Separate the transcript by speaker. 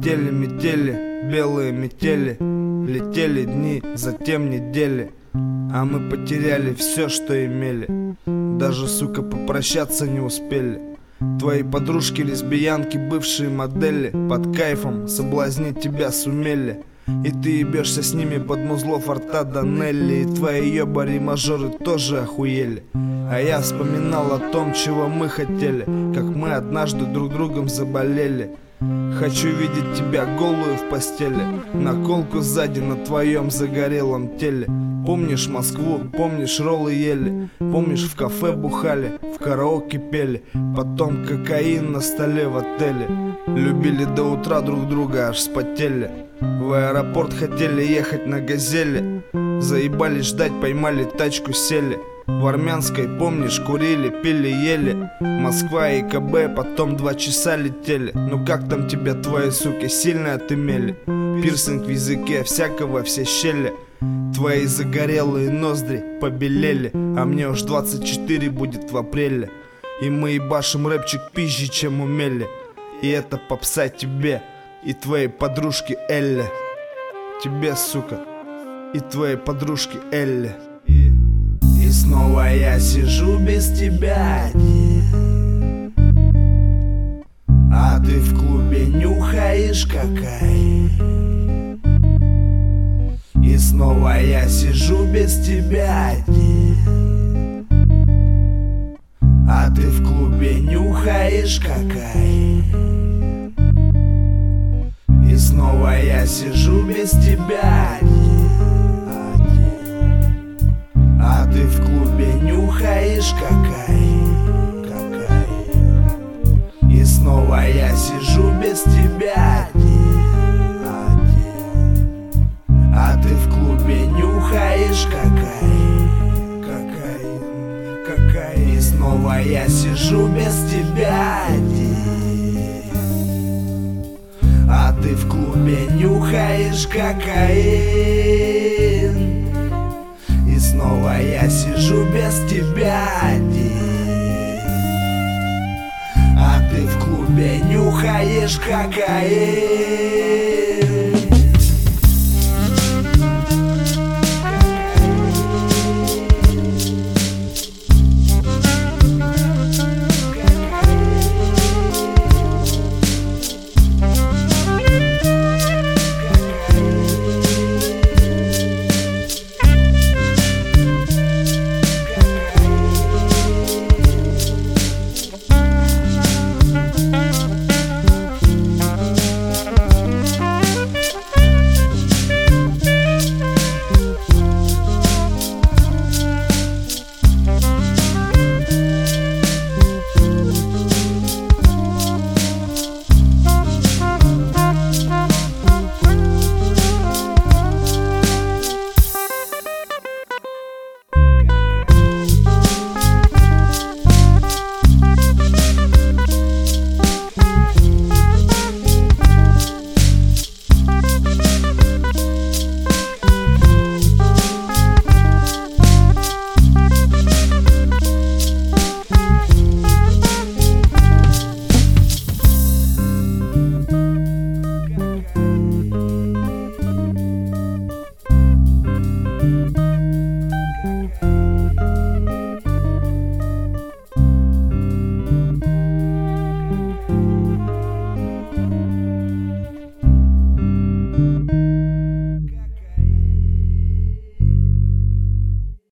Speaker 1: Метели, метели, белые метели. Летели дни, затем недели. А мы потеряли все, что имели. Даже, сука, попрощаться не успели. Твои подружки-лесбиянки, бывшие модели, под кайфом соблазнить тебя сумели. И ты ебешься с ними под музло форта до Нелли. И твои ёбари-мажоры тоже охуели. А я вспоминал о том, чего мы хотели, как мы однажды друг другом заболели. Хочу видеть тебя голую в постели, наколку сзади на твоем загорелом теле. Помнишь Москву, помнишь роллы ели, помнишь в кафе бухали, в караоке пели, потом кокаин на столе в отеле. Любили до утра друг друга, аж вспотели. В аэропорт хотели ехать на газели, заебали ждать, поймали тачку, сели. В Армянской, помнишь, курили, пили, ели. Москва и КБ, потом 2 часа летели. Ну как там тебя твои суки сильно отымели? Пирсинг в языке, всякого все щели. Твои загорелые ноздри побелели. А мне уж 24 будет в апреле. И мы ебашим рэпчик пизже, чем умели. И это попса тебе и твоей подружке Элле. Тебе, сука, и твоей подружке Элле. И снова я сижу без тебя один, а ты в клубе нюхаешь какай. И снова я сижу без тебя один, а ты в клубе нюхаешь какай. И снова я сижу без тебя один, а ты в клубе нюхаешь какай. И снова я сижу без тебя один, а ты в клубе нюхаешь какай. И снова я сижу без тебя один, а ты в клубе нюхаешь кокаин. И снова я сижу без тебя один, а ты в клубе нюхаешь кокаин.